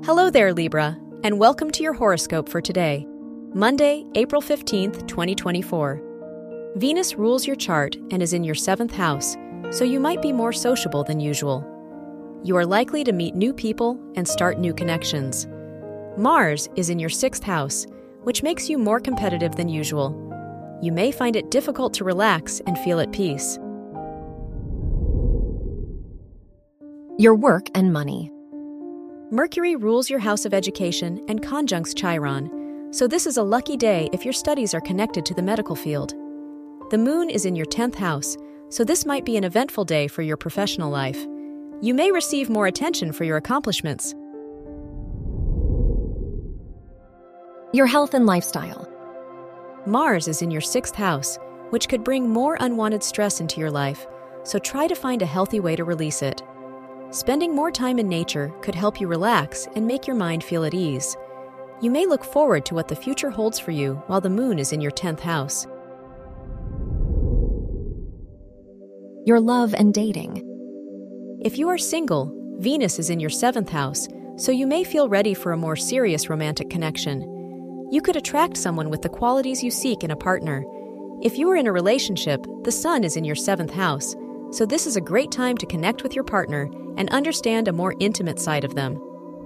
Hello there, Libra, and welcome to your horoscope for today, Monday, April 15th, 2024. Venus rules your chart and is in your 7th house, so you might be more sociable than usual. You are likely to meet new people and start new connections. Mars is in your 6th house, which makes you more competitive than usual. You may find it difficult to relax and feel at peace. Your work and money. Mercury rules your house of education and conjuncts Chiron, so this is a lucky day if your studies are connected to the medical field. The moon is in your 10th house, so this might be an eventful day for your professional life. You may receive more attention for your accomplishments. Your health and lifestyle. Mars is in your 6th house, which could bring more unwanted stress into your life, so try to find a healthy way to release it. Spending more time in nature could help you relax and make your mind feel at ease. You may look forward to what the future holds for you while the moon is in your 10th house. Your love and dating. If you are single, Venus is in your 7th house, so you may feel ready for a more serious romantic connection. You could attract someone with the qualities you seek in a partner. If you are in a relationship, the sun is in your 7th house, so this is a great time to connect with your partner and understand a more intimate side of them.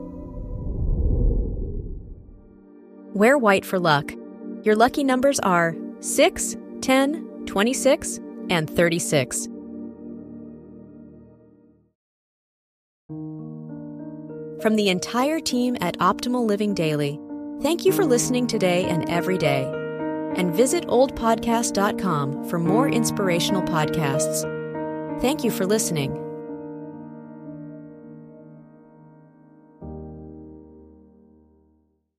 Wear white for luck. Your lucky numbers are 6, 10, 26, and 36. From the entire team at Optimal Living Daily, thank you for listening today and every day. And visit oldpodcast.com for more inspirational podcasts. Thank you for listening.